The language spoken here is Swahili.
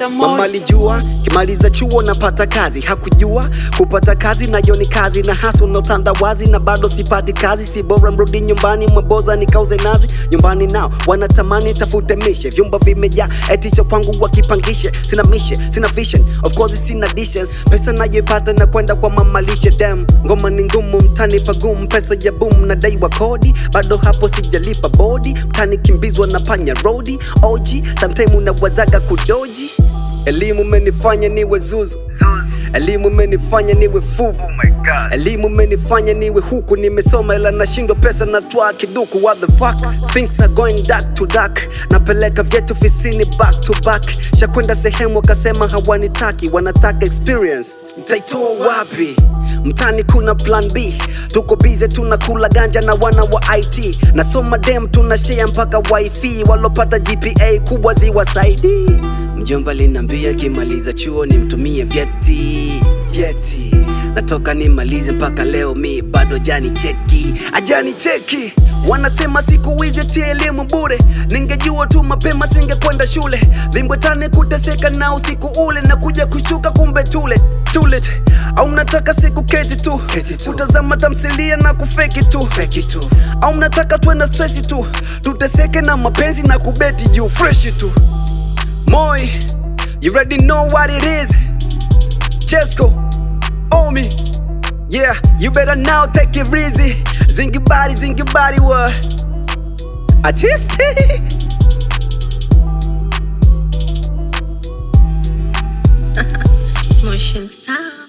Mama alijua kimaliza chuo napata kazi, hakujua kupata kazi nayo ni kazi, na hustle na utandawazi, na bado sipati kazi. Si bora mrudi nyumbani mweboza nikauze nazi. Nyumbani nao wanatamani tafute mishe, vyumba vimejaa eti cha kwangu wakipangishe. Sina mishe, sina vision, of course sina dishes. Pesa nayoipata na kwenda kwa mama lishe. Damn, ngoma ni ngumu, mtani pagumu, pesa ya boom na dai wa kodi, bado hapo sijalipa bodi. Mtani kimbizwa na panya rodi OG, sometime unawazaga kudoji. Elimu menifanya niwe zuzu, elimu menifanya niwe fuvu, elimu menifanya niwe huku. Nimesoma ila nashindwa pesa natwaa kiduku. What the fuck, things are going dark to dark. Napeleka vyetu ofisini back to back. Shakwenda sehemu wakasema hawanitaki, wanataka experience. Nitaitoa wapi? Mtani kuna plan B, tuko busy tunakula ganja na wana wa IT. Nasoma dem tunashare mpaka wifi, walopata GPA kubwa ziwasaidi. Mjomba linambia kimaliza chuo nimtumie vyeti. Natoka nimalize mpaka leo mi bado ajani cheki. Wanasema siku hizi eti elimu bure, ningejua tu mapema singekwenda shule. Vimbwetane kuteseka na usiku ule, na kuja kushuka kumbe tule. Au mnataka siku keti tu, utazama tamthilia na kufeki tu. Au mnataka twenda stressi tu, tuteseke na mapenzi na kubeti juu freshi tu. Moi, you already know what it is. Chesco, Omi, yeah, you better now take it easy. Zingy body, what? Artistic. Motion sound.